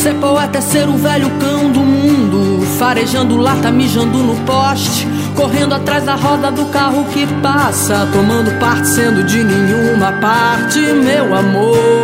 Ser poeta é ser o velho cão do mundo, farejando lata, mijando no poste, correndo atrás da roda do carro que passa, tomando parte sendo de nenhuma parte, meu amor.